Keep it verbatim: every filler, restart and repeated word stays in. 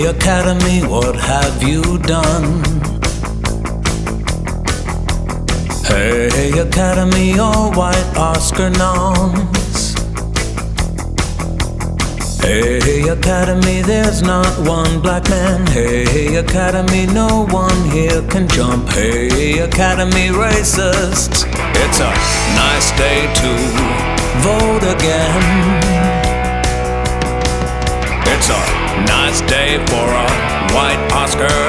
Hey Academy, what have you done? Hey Academy, all white Oscar noms. Hey Academy, there's not one black man. Hey Academy, no one here can jump. Hey Academy racists, it's a nice day to vote again. It's a nice day for a white Oscar